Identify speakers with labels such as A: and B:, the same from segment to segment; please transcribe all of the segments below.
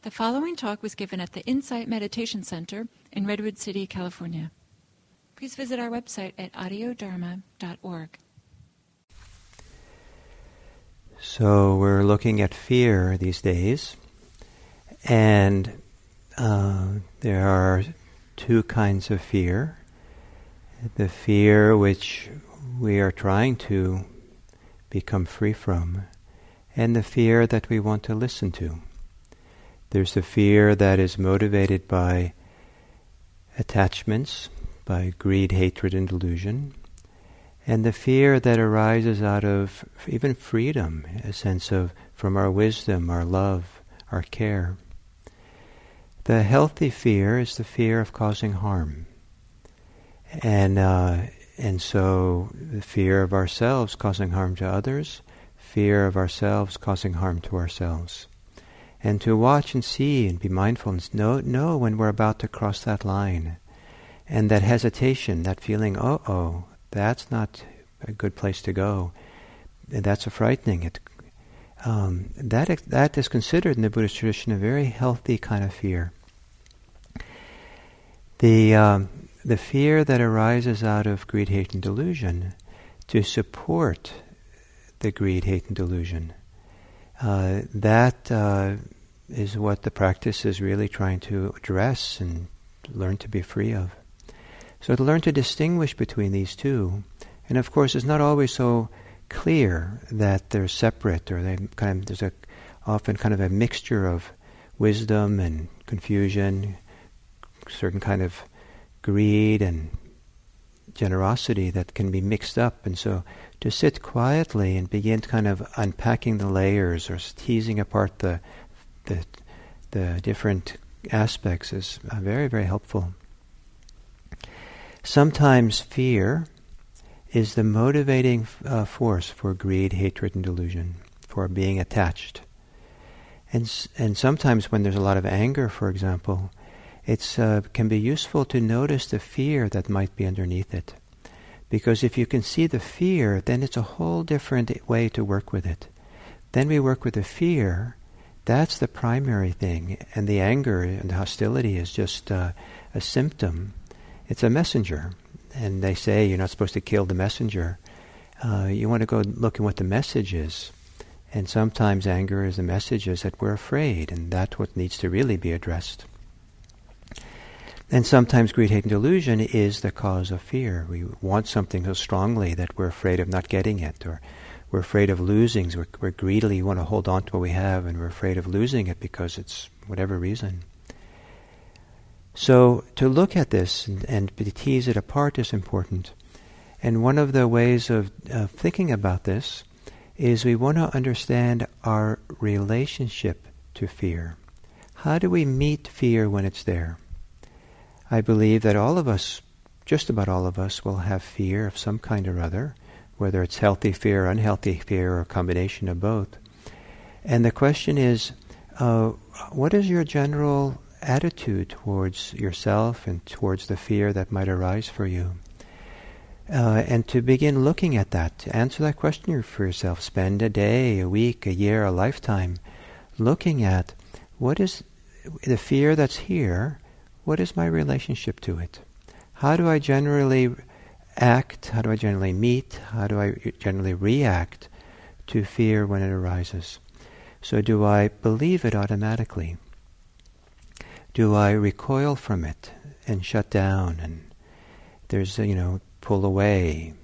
A: The following talk was given at the Insight Meditation Center in Redwood City, California. Please visit our website at audiodharma.org.
B: So we're looking at fear these days, and there are two kinds of fear. The fear which we are trying to become free from, and the fear that we want to listen to. There's the fear that is motivated by attachments, by greed, hatred, and delusion, and the fear that arises out of even freedom, a sense of from our wisdom, our love, our care. The healthy fear is the fear of causing harm, and so the fear of ourselves causing harm to others, fear of ourselves causing harm to ourselves. And to watch and see and be mindful and know when we're about to cross that line. And that hesitation, that feeling, that's not a good place to go. That's frightening. That is considered in the Buddhist tradition a very healthy kind of fear. The fear that arises out of greed, hate, and delusion, to support the greed, hate, and delusion, that is what the practice is really trying to address and learn to be free of. So to learn to distinguish between these two, and of course it's not always so clear that they're separate, or there's often kind of a mixture of wisdom and confusion, certain kind of greed and generosity that can be mixed up. And so to sit quietly and begin kind of unpacking the layers or teasing apart the different aspects is very, very helpful. Sometimes fear is the motivating force for greed, hatred, and delusion, for being attached. And sometimes when there's a lot of anger, for example, it can be useful to notice the fear that might be underneath it. Because if you can see the fear, then it's a whole different way to work with it. Then we work with the fear. That's the primary thing, and the anger and the hostility is just a symptom. It's a messenger, and they say you're not supposed to kill the messenger. You want to go look at what the message is, and sometimes anger is the message is that we're afraid, and that's what needs to really be addressed. And sometimes greed, hate, and delusion is the cause of fear. We want something so strongly that we're afraid of not getting it, or we're afraid of losing. We're greedily want to hold on to what we have, and we're afraid of losing it because it's whatever reason. So to look at this and to tease it apart is important. And one of the ways of thinking about this is we want to understand our relationship to fear. How do we meet fear when it's there? I believe that all of us, just about all of us, will have fear of some kind or other, whether it's healthy fear, unhealthy fear, or a combination of both. And the question is, what is your general attitude towards yourself and towards the fear that might arise for you? And to begin looking at that, to answer that question for yourself, spend a day, a week, a year, a lifetime, looking at what is the fear that's here, what is my relationship to it? How do I generally act? How do I generally meet? How do I generally react to fear when it arises? So do I believe it automatically? Do I recoil from it and shut down and there's, pull away,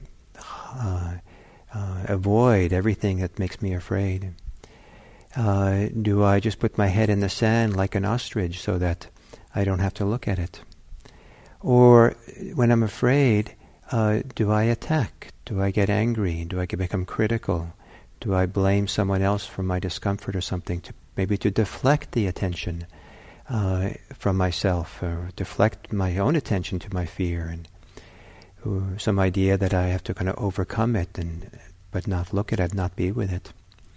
B: avoid everything that makes me afraid? Do I just put my head in the sand like an ostrich so that I don't have to look at it? Or when I'm afraid, do I attack? Do I get angry? Do I become critical? Do I blame someone else for my discomfort or something, maybe to deflect the attention from myself, or deflect my own attention to my fear, and some idea that I have to kind of overcome it, but not look at it, not be with it.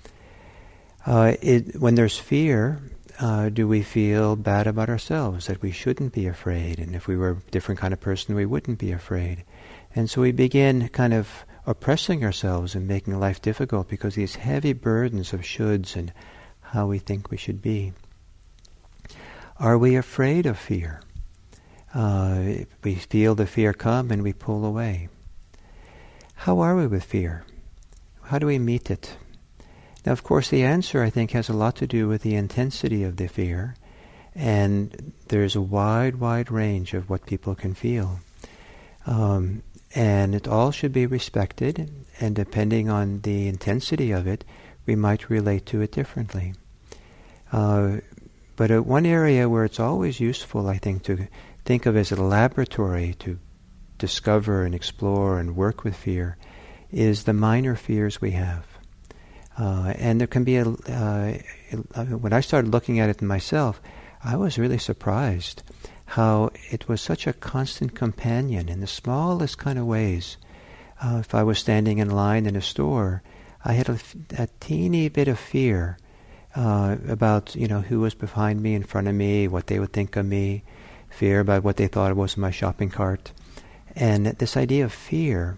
B: When there's fear, do we feel bad about ourselves, that we shouldn't be afraid, and if we were a different kind of person, we wouldn't be afraid? And so we begin kind of oppressing ourselves and making life difficult because these heavy burdens of shoulds and how we think we should be. Are we afraid of fear? We feel the fear come and we pull away. How are we with fear? How do we meet it? Now, of course, the answer, I think, has a lot to do with the intensity of the fear, and there's a wide, wide range of what people can feel. And it all should be respected, and depending on the intensity of it, we might relate to it differently. But one area where it's always useful, I think, to think of as a laboratory to discover and explore and work with fear is the minor fears we have. And there can be when I started looking at it myself, I was really surprised how it was such a constant companion in the smallest kind of ways. If I was standing in line in a store, I had a teeny bit of fear about, who was behind me, in front of me, what they would think of me, fear about what they thought was in my shopping cart. And this idea of fear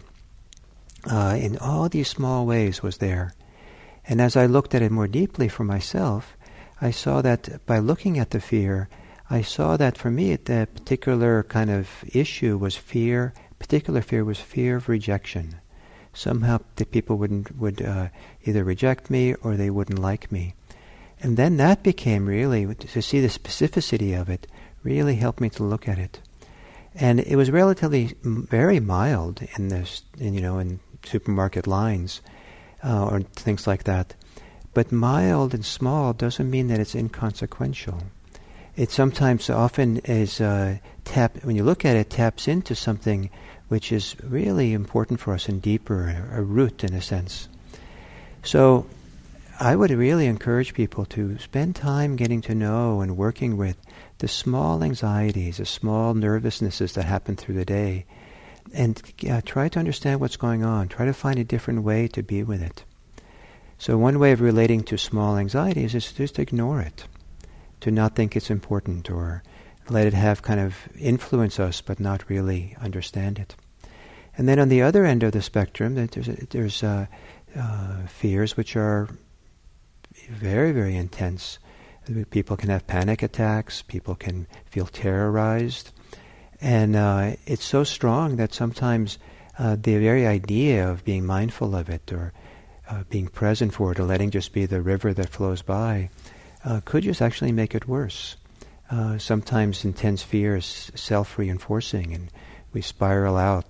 B: in all these small ways was there. And as I looked at it more deeply for myself, I saw that by looking at the fear, I saw that for me the particular kind of issue was fear. Particular fear was fear of rejection. Somehow the people would either reject me or they wouldn't like me. And then that became really, to see the specificity of it, really helped me to look at it. And it was relatively very mild in supermarket lines or things like that. But mild and small doesn't mean that it's inconsequential. It sometimes often is when you look at it, taps into something which is really important for us and deeper, a root in a sense. So I would really encourage people to spend time getting to know and working with the small anxieties, the small nervousnesses that happen through the day, and try to understand what's going on. Try to find a different way to be with it. So one way of relating to small anxieties is just to ignore it, to not think it's important, or let it have kind of influence us but not really understand it. And then on the other end of the spectrum, there's fears which are very, very intense. People can have panic attacks, people can feel terrorized, and it's so strong that sometimes the very idea of being mindful of it, or being present for it, or letting just be the river that flows by, could just actually make it worse. Sometimes intense fear is self-reinforcing, and we spiral out.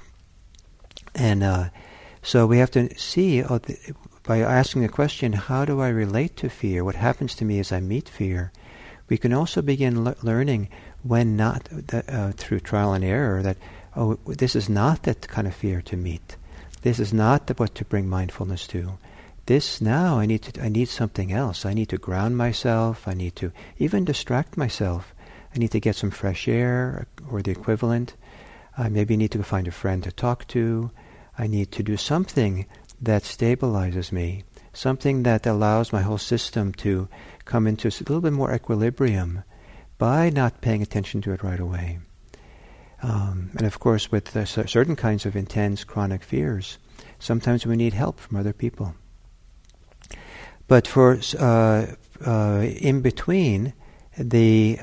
B: And so we have to see, by asking the question, how do I relate to fear? What happens to me as I meet fear? We can also begin learning when not, through trial and error, that, this is not that kind of fear to meet. This is not what to bring mindfulness to. This now, I need something else. I need to ground myself. I need to even distract myself. I need to get some fresh air or the equivalent. I maybe need to go find a friend to talk to. I need to do something that stabilizes me, something that allows my whole system to come into a little bit more equilibrium by not paying attention to it right away. And of course, with certain kinds of intense chronic fears, sometimes we need help from other people. But for in between the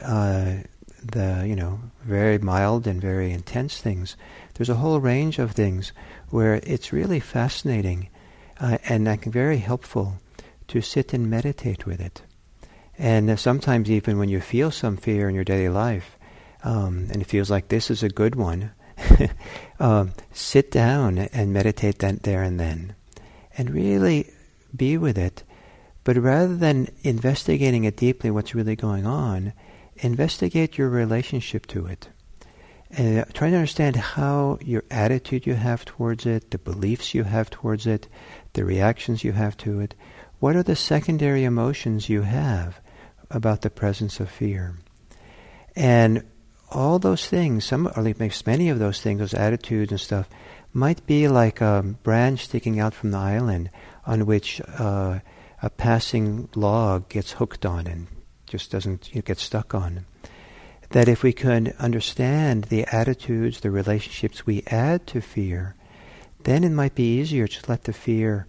B: very mild and very intense things, there's a whole range of things where it's really fascinating and very helpful to sit and meditate with it. And sometimes even when you feel some fear in your daily life, and it feels like this is a good one, sit down and meditate that there and then, and really be with it. But rather than investigating it deeply, what's really going on, investigate your relationship to it. Try to understand how your attitude you have towards it, the beliefs you have towards it, the reactions you have to it. What are the secondary emotions you have about the presence of fear? And all those things, or at least many of those things, those attitudes and stuff, might be like a branch sticking out from the island on which a passing log gets hooked on and just doesn't get stuck on. That if we could understand the attitudes, the relationships we add to fear, then it might be easier to let the fear,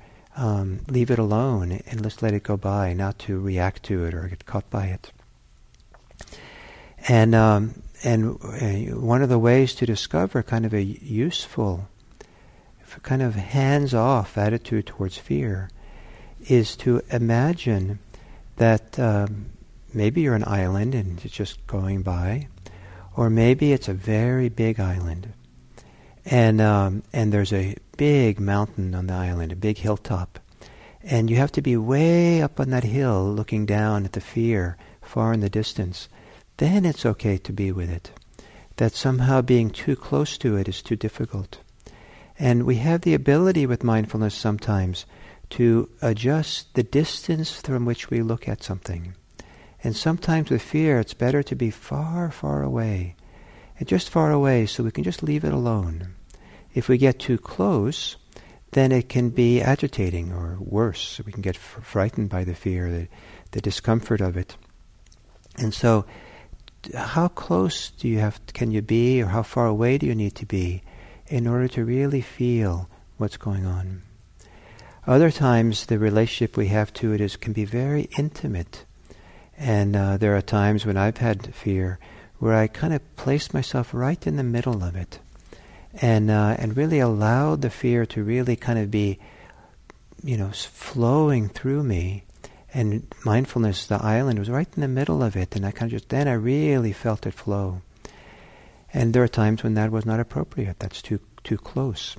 B: leave it alone and let's let it go by, not to react to it or get caught by it. And one of the ways to discover kind of a useful, kind of hands-off attitude towards fear is to imagine that maybe you're an island and it's just going by, or maybe it's a very big island, and there's a big mountain on the island, a big hilltop, and you have to be way up on that hill looking down at the fear far in the distance. Then it's okay to be with it. That somehow being too close to it is too difficult. And we have the ability with mindfulness sometimes to adjust the distance from which we look at something. And sometimes with fear, it's better to be far, far away. And just far away so we can just leave it alone. If we get too close, then it can be agitating or worse. We can get frightened by the fear, the discomfort of it. And so, how close can you be, or how far away do you need to be in order to really feel what's going on? Other times, the relationship we have to it can be very intimate. And there are times when I've had fear where I kind of placed myself right in the middle of it, and really allowed the fear to really kind of be, flowing through me. And mindfulness, the island, was right in the middle of it, and then I really felt it flow. And there are times when that was not appropriate. That's too close.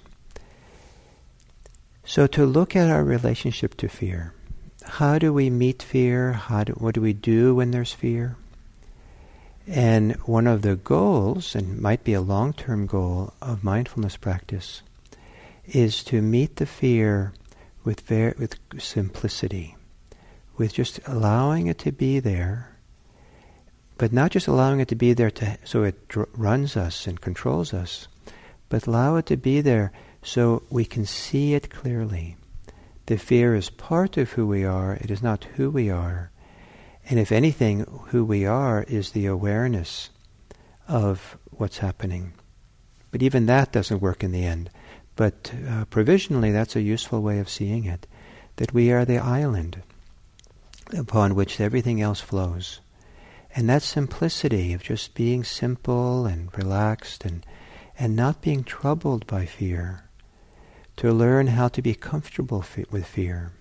B: So to look at our relationship to fear, how do we meet fear? What do we do when there's fear? And one of the goals, and might be a long-term goal of mindfulness practice, is to meet the fear with simplicity. With just allowing it to be there, but not just allowing it to be there so it runs us and controls us, but allow it to be there so we can see it clearly. The fear is part of who we are, it is not who we are. And if anything, who we are is the awareness of what's happening. But even that doesn't work in the end. But provisionally, that's a useful way of seeing it, that we are the island upon which everything else flows. And that simplicity of just being simple and relaxed and not being troubled by fear, to learn how to be comfortable with fear.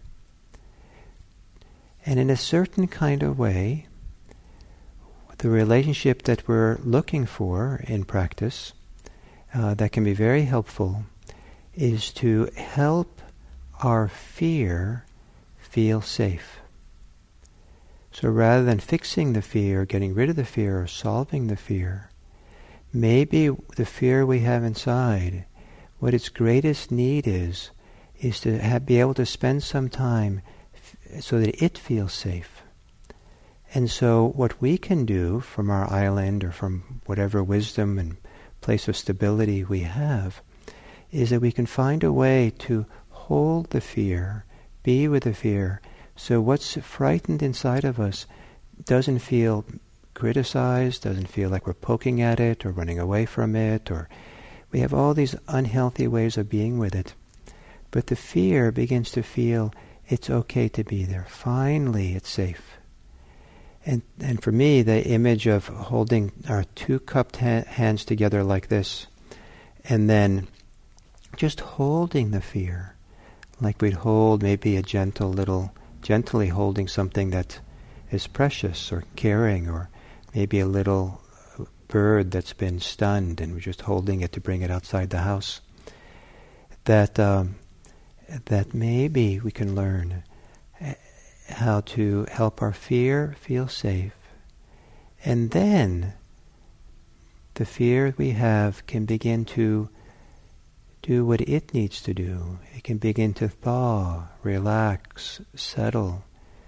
B: And in a certain kind of way, the relationship that we're looking for in practice, that can be very helpful, is to help our fear feel safe. So rather than fixing the fear, getting rid of the fear, or solving the fear, maybe the fear we have inside, what its greatest need is to be able to spend some time so that it feels safe. And so what we can do from our island, or from whatever wisdom and place of stability we have, is that we can find a way to hold the fear, be with the fear, so what's frightened inside of us doesn't feel criticized, doesn't feel like we're poking at it or running away from it, or we have all these unhealthy ways of being with it. But the fear begins to feel it's okay to be there. Finally, it's safe. And for me, the image of holding our two cupped hands together like this, and then just holding the fear, like we'd hold maybe a gently holding something that is precious or caring, or maybe a little bird that's been stunned and we're just holding it to bring it outside the house. That maybe we can learn how to help our fear feel safe, and then the fear we have can begin to do what it needs to do. It can begin to thaw, relax, settle,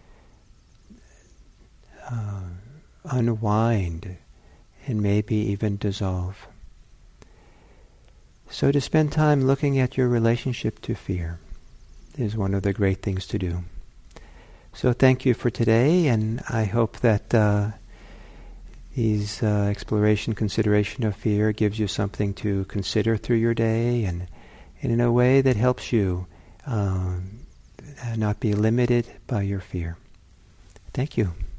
B: unwind, and maybe even dissolve. So to spend time looking at your relationship to fear is one of the great things to do. So thank you for today, and I hope that these consideration of fear gives you something to consider through your day, and in a way that helps you not be limited by your fear. Thank you.